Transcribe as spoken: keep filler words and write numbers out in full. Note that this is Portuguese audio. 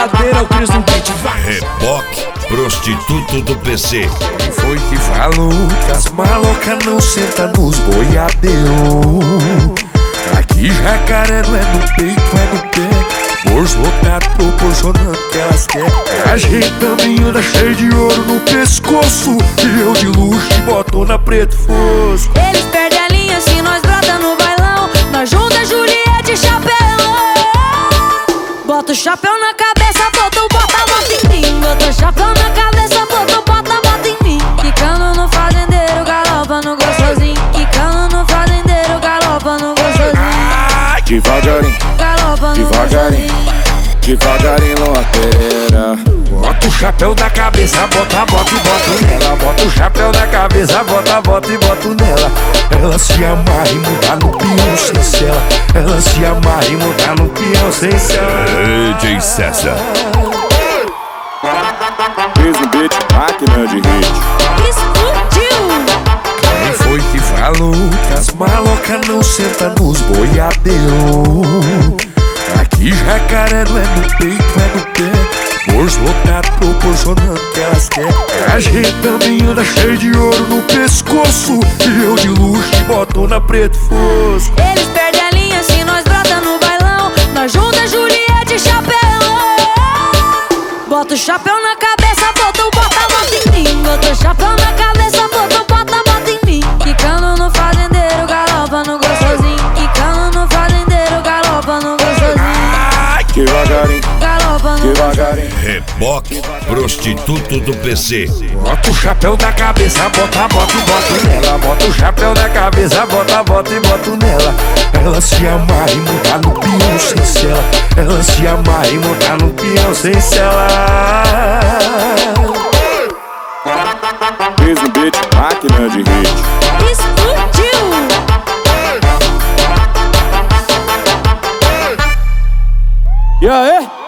boiadeira, o Cris no beat, vai. Reboque, prostituto do P C. Quem foi que falou que as malocas não sentam nos boiadeiros? Aqui jacaré não é no peito, é no pé. Bolso lotado proporcionando que elas querem. A gente também anda cheio de ouro no pescoço, e eu de luxo e botona preto fosco. Eles perdem a linha se nós brota no bailão. Nós junta Juliette e chapéu. Bota o chapéu na cabeça, bota o bota, bota em mim. Bota o chapéu na cabeça, bota o bota, bota em mim. Quicando no fazendeiro, galopa no gostosinho. Quicando no fazendeiro, galopa no gostosinho. Devagarinho, Galopa no devagarinho, gostosinho. devagarinho na lateira. Bota o chapéu na cabeça, bota, bota e bota nela. Bota o chapéu na cabeça, bota, bota e bota nela. Ela se amarra e muda no peão sem cela. Ela se amarra e muda no peão sem cela. D J César. Cris no beat, máquina de hit. Explodiu! Quem foi que falou que as malocas não sentam nos boiadeiros? Aqui jacaré não é no peito, é no pé. Bolso lotado proporcionando que elas querem. A gente também anda cheio de ouro no pescoço, e eu de luxo e botona preto fosco. Eles perdem a linha se nós brota no bailão. Nós junta Juliette e chapéu. Bota o chapéu na cabeça, bota o bota, bota em mim. Bota o chapéu na cabeça, bota o bota, bota em mim. Quicando no fazendeiro, galopa no gostosinho. Quicando no fazendeiro, galopa no gostosinho. Devagarinho, Galopa no devagarinho. Reboque, prostituto do P C. Bota o chapéu na cabeça, bota, bota e bota nela. Bota o chapéu na cabeça, bota, bota e bota nela. Ela se amarra e muda no peão sem cela. Ela se amarra e muda no peão sem cela. Cris no beat, máquina de hit. Explodiu! E aí?